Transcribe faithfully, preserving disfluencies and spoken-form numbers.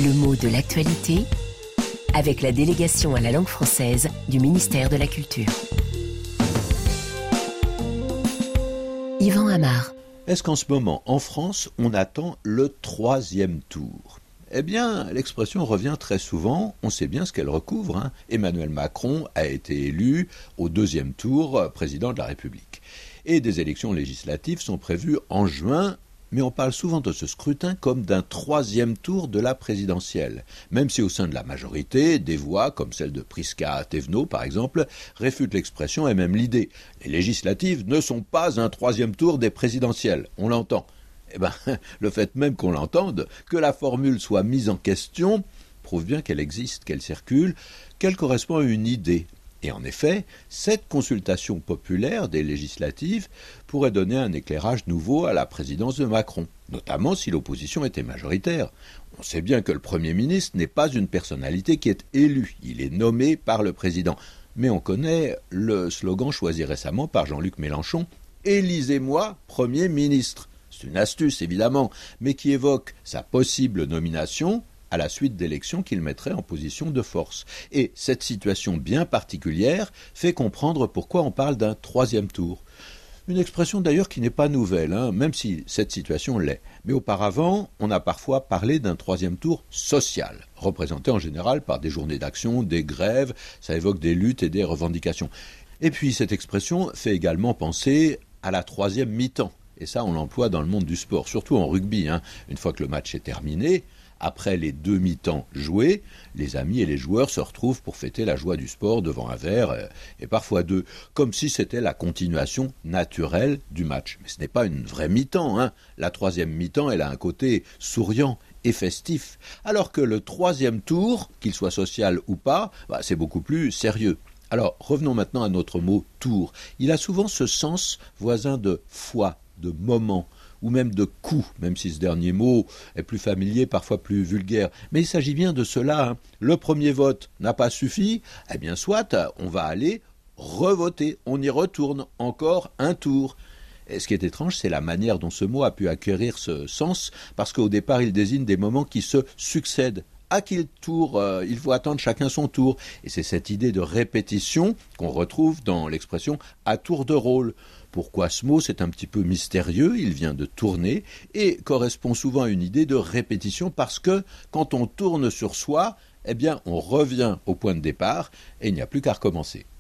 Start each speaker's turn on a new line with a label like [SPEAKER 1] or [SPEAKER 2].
[SPEAKER 1] Le mot de l'actualité avec la délégation à la langue française du ministère de la Culture. Yvan Amar.
[SPEAKER 2] Est-ce qu'en ce moment, en France, on attend le troisième tour ? Eh bien, l'expression revient très souvent, on sait bien ce qu'elle recouvre. Hein. Emmanuel Macron a été élu au deuxième tour président de la République. Et des élections législatives sont prévues en juin, mais on parle souvent de ce scrutin comme d'un troisième tour de la présidentielle. Même si au sein de la majorité, des voix, comme celle de Prisca Thévenot par exemple, réfutent l'expression et même l'idée. Les législatives ne sont pas un troisième tour des présidentielles, on l'entend. Eh bien, le fait même qu'on l'entende, que la formule soit mise en question, prouve bien qu'elle existe, qu'elle circule, qu'elle correspond à une idée. Et en effet, cette consultation populaire des législatives pourrait donner un éclairage nouveau à la présidence de Macron, notamment si l'opposition était majoritaire. On sait bien que le Premier ministre n'est pas une personnalité qui est élue, il est nommé par le président. Mais on connaît le slogan choisi récemment par Jean-Luc Mélenchon, « Élisez-moi Premier ministre ». C'est une astuce évidemment, mais qui évoque sa possible nomination à la suite d'élections qu'il mettrait en position de force. Et cette situation bien particulière fait comprendre pourquoi on parle d'un troisième tour. Une expression d'ailleurs qui n'est pas nouvelle, hein, même si cette situation l'est. Mais auparavant, on a parfois parlé d'un troisième tour social, représenté en général par des journées d'action, des grèves, ça évoque des luttes et des revendications. Et puis cette expression fait également penser à la troisième mi-temps. Et ça, on l'emploie dans le monde du sport, surtout en rugby. Hein. Une fois que le match est terminé, après les deux mi-temps joués, les amis et les joueurs se retrouvent pour fêter la joie du sport devant un verre, et parfois deux, comme si c'était la continuation naturelle du match. Mais ce n'est pas une vraie mi-temps. Hein. La troisième mi-temps, elle a un côté souriant et festif, alors que le troisième tour, qu'il soit social ou pas, bah, c'est beaucoup plus sérieux. Alors, revenons maintenant à notre mot « tour ». Il a souvent ce sens voisin de « fois », de moment, ou même de coup, même si ce dernier mot est plus familier, parfois plus vulgaire. Mais il s'agit bien de cela. Hein. Le premier vote n'a pas suffi, eh bien soit, on va aller revoter, on y retourne encore un tour. Et ce qui est étrange, c'est la manière dont ce mot a pu acquérir ce sens, parce qu'au départ, il désigne des moments qui se succèdent. À quel tour euh, il faut attendre chacun son tour. Et c'est cette idée de répétition qu'on retrouve dans l'expression « à tour de rôle ». Pourquoi ce mot ? C'est un petit peu mystérieux, il vient de tourner et correspond souvent à une idée de répétition parce que quand on tourne sur soi, eh bien on revient au point de départ et il n'y a plus qu'à recommencer.